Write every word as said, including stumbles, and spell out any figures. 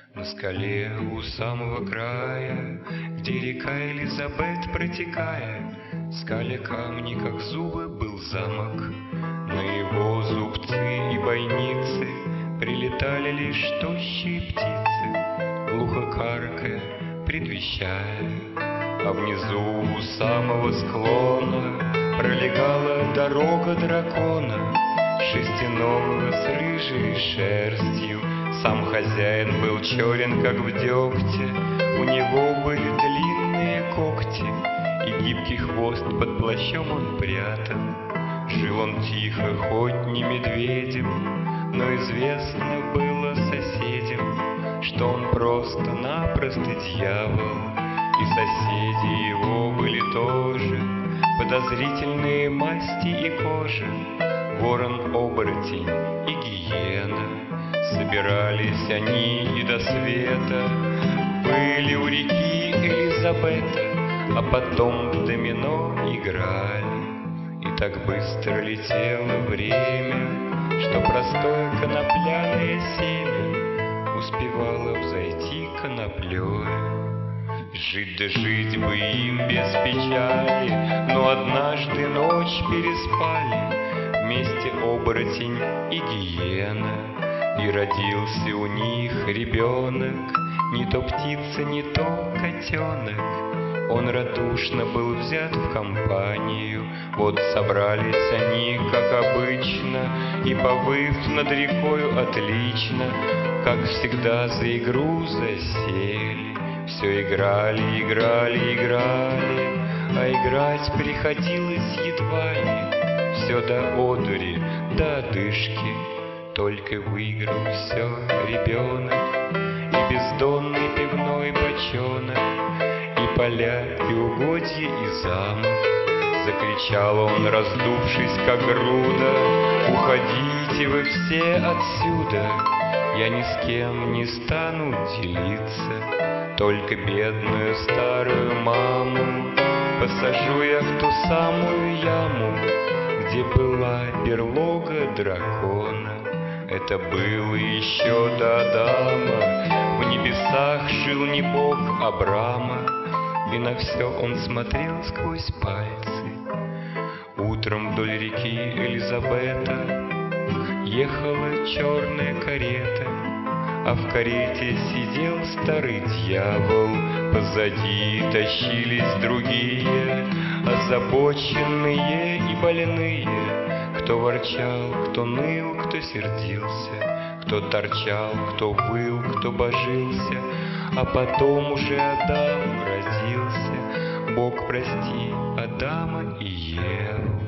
На скале у самого края, где река Элизабет, протекая, скали камни, как зубы, был замок. На его зубцы и бойницы прилетали лишь тощие птицы, глухо каркая, предвещая. А внизу у самого склона пролегала дорога дракона, шестиногого с рыжей шерстью. Сам хозяин был черен, как в дегте, у него были длинные когти, и гибкий хвост под плащом он прятал. Жил он тихо, хоть не медведем, но известно было соседям, что он просто-напросто дьявол, и соседи его были тоже подозрительные масти и кожи, ворон-оборотень и гиена. Собирались они и до света были у реки Элизабета, а потом в домино играли. И так быстро летело время, что простое конопляное семя успевало взойти коноплей. Жить да жить бы им без печали, но однажды ночь переспали вместе оборотень и гиена. И родился у них ребенок, не то птица, не то котенок. Он радушно был взят в компанию, вот собрались они, как обычно, и, повыв над рекою отлично, как всегда за игру засели. Все играли, играли, играли, а играть приходилось едва ли. Все до одури, до одышки. Только выиграл все ребенок, и бездонный пивной бочонок, и поля, и угодья, и замок. Закричал он, раздувшись, как груда: уходите вы все отсюда, я ни с кем не стану делиться, только бедную старую маму посажу я в ту самую яму, где была берлога дракона. Это было еще до Адама, в небесах жил не бог Абрама, и на все он смотрел сквозь пальцы. Утром вдоль реки Элизабета ехала черная карета, а в карете сидел старый дьявол, позади тащились другие, озабоченные и больные. Кто ворчал, кто ныл, кто сердился, кто торчал, кто выл, кто божился, а потом уже Адам родился. Бог, прости, Адама и Еву.